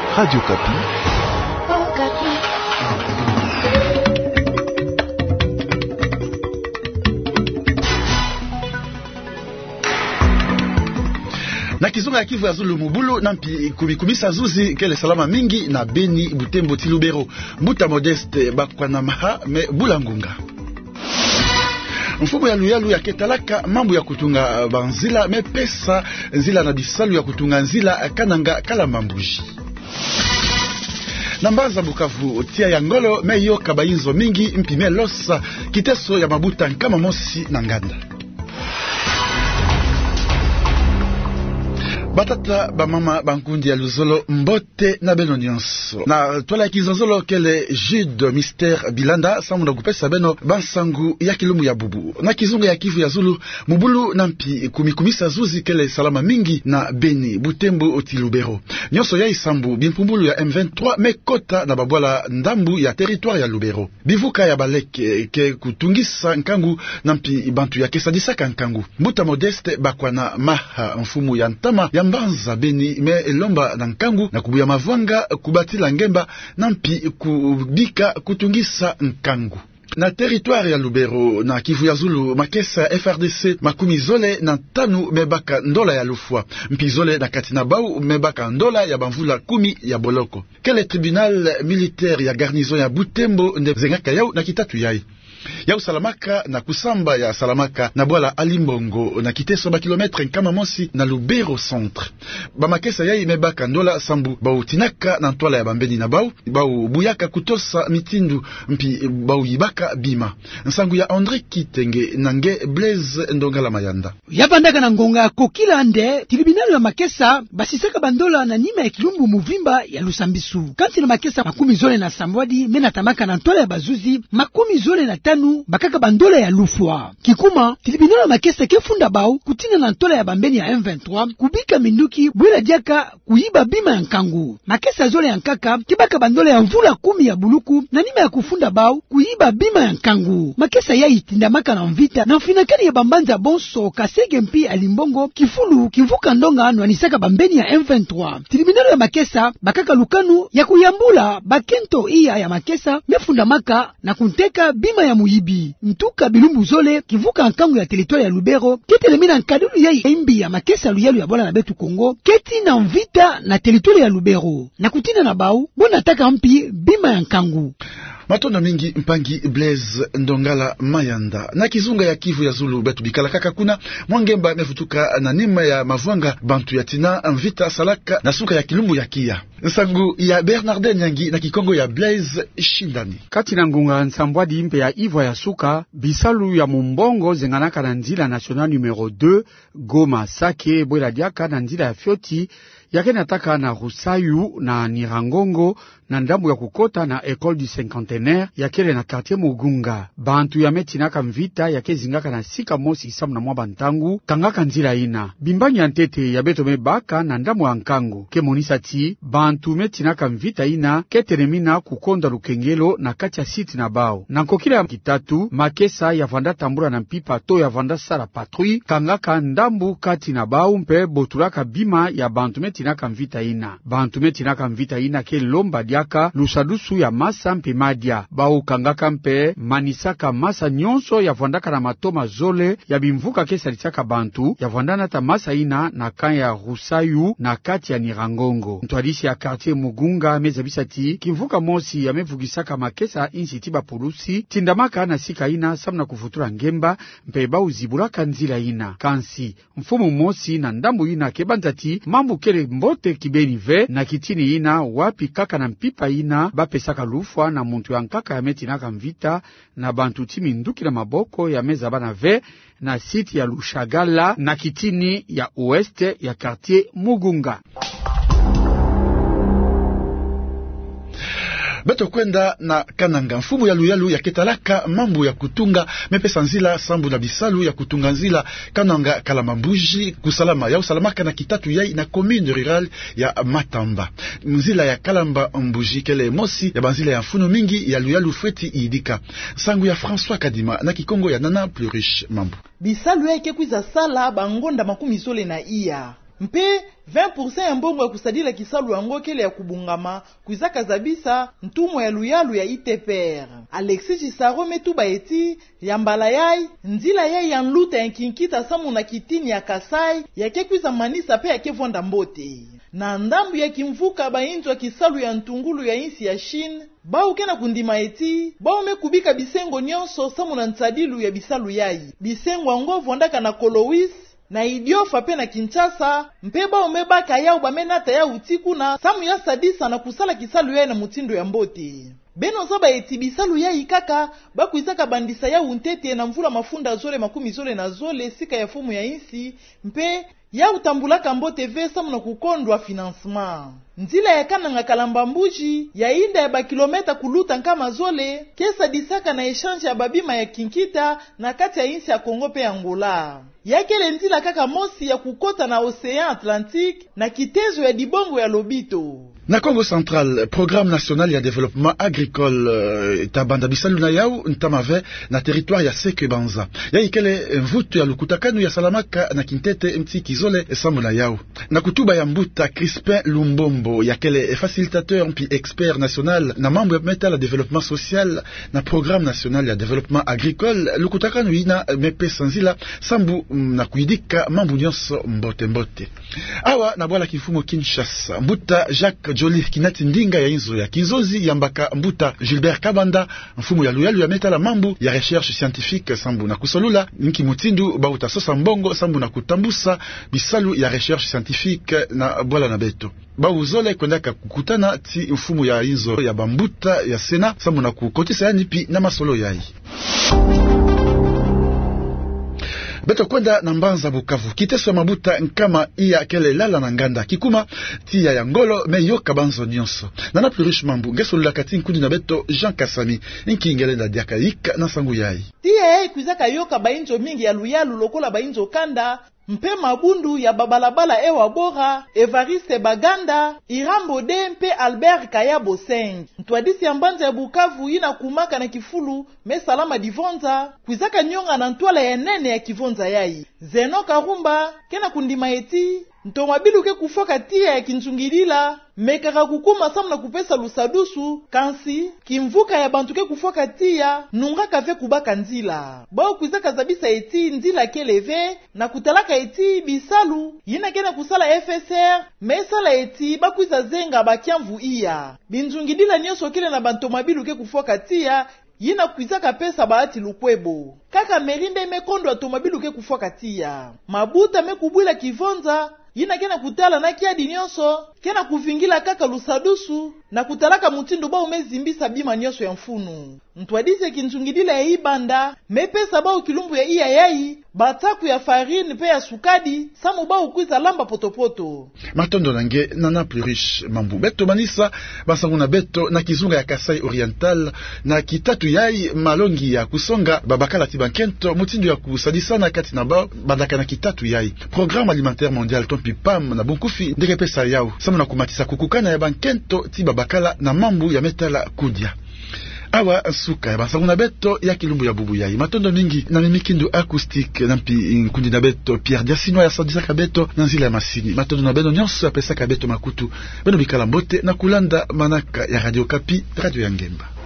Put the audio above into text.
Radio Kapi. Oh, Kapi. Na kizunga ya Kivu ya Zulu mubulu na kumisa zuzi kele salama mingi na Beni Butembo ti Lubero Mbuta Modeste bakwana maha me bulangunga. Mfumo ya luyalu ya ketalaka mambo ya kutunga banzila me pesa nzila na bisalu ya kutunga nzila kananga kala mambuji. Nambaza Bukavu tia ya ngolo me yo kabayinzo mingi mpime losa kiteso ya mabuta nkama mosi na nganda. Batata bamama bankundi ya Luzolo mbote na beno nyonso. Na tola kizonzolo kele Jude Mystère Bilanda samu na kupesa beno bansangu ya kilumu ya bubu. Na kizunga ya Kivu ya Zulu mubulu nampi kumikumisa zuzi kele salama mingi na Beni Butembo oti Lubero. Nyonso ya isambu bimpumbulu ya M23 mekota na babwala ndambu ya territoire ya Lubero. Bivuka ya baleke ke kutungisa nkangu nampi bantu ya kesadisaka nkangu. Mbuta Modeste bakwana maha mfumu ya ntama ya mbanza Beni me elomba na nkangu na kubuya mavwanga kubatila ngemba nampi kubika kutungisa nkangu. Na territoire ya Lubero na Kivu ya Zulu makesa FRDC makumi zole na tanu mebaka ndola ya lufwa mpizole na katina bau mebaka ndola ya bamvula 10 ya boloko. Kele tribunal militaire ya garnizon ya Butembo nde zengaka yau na kitatu yai ya Salamaka na kusamba ya Salamaka na bwala Alimbongo na kiteso ba kilometre nkama mosi na Lubero centre. Ba makesa yai mebaka ndola sambu bautinaka na ntwala ya bambeni na bau buyaka kutosa mitindu mpi bau yibaka bima. Nsangu ya André Kitenge nange Blaise Ndongala Mayanda. Yapandaka na ngonga kokila ande tribunal ya makesa basisaka bandola na nima ya kilumbu muvimba ya Lusambisu. Kanti na makesa makumi zole na samwadi mena tamaka na ntwala ya bazuzi makumi zole na tanu bakaka bandola ya lufwa. Kikuma tribunal makesa kefunda bau kutina na ntola ya bambeni ya M23 kubika minduki bwela diaka kuiba bima ya nkangu. Makesa zole ya nkaka kibaka bandola ya mvula 10 ya buluku na nima ya kufunda bau kuiba bima ya nkangu. Makesa ya itindamaka na mvita na mfinakani ya bambanza bonso kasege mpi alimbongo kifulu kivuka ndonga anu anisaka bambeni ya M23. Tribunal ya makesa bakaka lukanu ya kuyambula bakento iya ya makesa mefundamaka na kunteka bima ya muyibi. Ntuka bilumbu zole kivuka nkangu ya territoire ya Lubero ketelemina nkadulu ya imbi ya makesa luyalu ya bola na betu Kongo keti na mvita na territoire ya Lubero na kutina na bau bona taka mpi bima ya nkangu. Matona mingi mpangi Blaise Ndongala Mayanda. Na kizunga ya Kivu ya Zulu betu bikala kaka kuna mwangemba mefutuka na nima ya mavwanga bantu ya tina mvita salaka na suka ya kilumbu ya kia. Nsangu ya Bernardin Nyangi na kikongo ya Blaise Shindani. Kati na ngunga nsambwadi impe ya Ivoa ya suka bisalu ya mumbongo zenganaka na nzila national numero 2 Goma Sake bwela diaka na nzila ya Fioti yake nataka na Rusayu na Nirangongo na ndambu ya kukota na École du Cinquantenaire yakele na quartier Mugunga. Bantu ya metinaka mvita yake zingaka na sika mosi isamu na mwaba ntangu kangaka nzila ina. Bimbanyi ya ntete ya beto mebaka na ndamu ya nkangu. Ke monisa ti, bantu metinaka mvita ina ketenemina kukonda lukengelo na kati ya siti na bao. Na nkokila ya kitatu, makesa ya vanda tambura na mpipa to ya vanda sara patrui kangaka ndambu kati na bao mpe botulaka bima ya bantu metinaka mvita ina. Bantu metinaka mvita ina ke lomba diaka lusadusu ya masa mpe madia. Bao kangaka mpe manisaka masa nyonso ya vandaka na matoma zole ya bimvuka ke salisaka bantu ya vandana ta masa ina na kan ya Rusayu na kati ya Nirangongo. Ntwadisi ya quartier Mugunga mezabisati kimvuka mosi ya mevugisaka makesa insi tiba polusi tindamaka na sika ina samna kufutura ngemba mpe bao zibulaka nzila ina. Kansi mfumu mosi na ndambu ina kebanzati mambu kele mbote kibeni ve na kitini ina wapi kaka na mpipa ina bapesaka lufwa na muntu ya nkaka ya metinaka mvita na bantu timi nduki na maboko ya meza bana ve na siti ya Lushagala na kitini ya Oueste ya quartier Mugunga. Beto kwenda na kananga mfumu ya luyalu ya ketalaka mambu ya kutunga mepesa nzila sambu na bisalu ya kutunga nzila kananga kalamambuji kusalama ya usalamaka na kitatu yai na commune rurale ya Matamba. Nzila ya kalamba mbuji kele mosi ya banzila ya mfuno mingi ya luyalu fweti idika. Sangu ya François Kadima na kikongo ya Nana plus riche mambu. Bisalu ya ike kwiza sala bangonda makumi sole na iya. mpe 20% ya mbongo ya kusadila kisalu yango kele ya kubungama kuizaka zabisa ntumo ya luyalu ya ITPR. Alexis Chisaro metuba eti ya mbala yai nzila yai ya nluta ya nkinkita samu na kitini ya Kasai yake kuiza manisa pe yake vonda mbote. Na ndambu ya kimvuka bainzwa kisalu ya ntungulu ya insi ya Chine bau kena kundima eti bau mekubika bisengo nyonso samu na nsadilu ya bisalu yai bisengo ango vondaka na Kolowis na Idiofa pe na Kinshasa mpeba umebaka yao bamenata ya utiku na samu ya sadisa na kusala kisalu yai na mutindo ya mbote. Beno zaba eti bisalu yai kaka bakuizaka bandisa ya untete na mvula mafunda zole makumi zole na zole sika ya fumu ya insi mpe ya utambulaka mbote vesa muna kukondwa financement. Nzila ya kananga kalamba mbuji ya inda ya bakilometa kuluta nkama zole kesa disaka na echange ya babima ya Kinkita na kati ya insi ya Kongo pe Angola. Yakele nzila kaka mosi ya kukota na Ocean Atlantique na kitezo ya dibongo ya Lobito. Na Congo Central, Programme National ya Développement Agricole tabanda bisalu na yau ntamave na territoire ya Seke Banza. Ya ikele mvutu ya lukutakanu ya Salamaka na Kintete mtiki zole samu na yau. Na kutuba ya mbuta Crispin Lumbombo yakele facilitateur mpi expert national na mambo ya meta la développement social na Programme National ya Développement Agricole lukutakanu ina mepe sanzila sambu na kuidika mambu nyonso mbote mbote. Awa na bwala kifumo Kinshasa mbuta Jacques Jolie kinati ndinga ya inzo ya kizozi ya mbaka mbuta Gilbert Kabanda mfumu ya luyalu ya meta la mambu ya recherche scientifique sambu na kusolula nki mutindu bauta sosa mbongo sambu na kutambusa bisalu ya recherche scientifique na bwala na beto bauzole kwendaka kukutana ti mfumu ya inzo ya bambuta ya sena sambu na kukotisa yani pi na masolo yai. Beto kwenda na Mbanza Bukavu kiteso mabuta nkama iya kele lala na nganda kikuma tia ya ngolo me yoka banzo nyonso nana plurish mambu ngeso lulakati nkundi na beto Jean Kasami inki ingele na diaka ika na sangu yai tia kuizaka yoka bainzo mingi ya luyalu lokola bainzo kanda mpe mabundu ya babalabala ewa bora Evariste Baganda Irambo de mpe Albert Kayabo Seng ntwadisi ya Mbanza ya Bukavu ina kumaka na kifulu me salama divonza kuizaka nyonga na ntwala ya nene ya kivonza yai Zeno Karumba kena kundima eti ntomabilu ke kufoka tia ya kinchungilila mekaka kukuma samu na kupesa lusadusu kansi kimvuka ya bantu ke kufoka tia nunga kave kubaka nzila bao kuizaka zabisa eti nzila keleve na kutalaka eti bisalu yina kena kusala FSR mesala eti bakuiza zenga bakiamvu iya binjungilila nyoso kile na bantomabilu ke kufoka tia yina kuizaka pesa baati lukwebo kaka merinde mekondo atomabilu ke kufoka tia mabuta mekubwila kivonza yina kena kutala na kiadi nyonso kena kuvingila kaka lusadusu na kutalaka mutindo ba umezimbisa bima nyonso ya mfunu ntwadise kinchungidila ya ibanda mepesa ba kilumbu ya iya yai bataku ya farine pe ya sukadi samu ba ukuiza lamba potopoto matondo nange nana plurish mambu beto manisa basangu na beto na kizunga ya Kasai Oriental na kitatu yai malongi ya kusonga babakala tibankento mutindo ya kusadisana kati na ba bandaka na kitatu yai Programme Alimentaire Mondial Pam na bunkufi ndeke pesa yao samu na kumatisa kukukana ya bankento ti babakala na mambu ya metala kudia awa suka ya basangu na beto ya kilumbu ya bubu yai matondo mingi na mimikindu acoustique na mpi nkundi na beto Pierre Diasino ya sadisaka beto na nzila ya masini matondo na beno nyonso ya pesaka beto makutu beno bikala mbote na kulanda manaka ya Radio Kapi Radio ya Ngemba.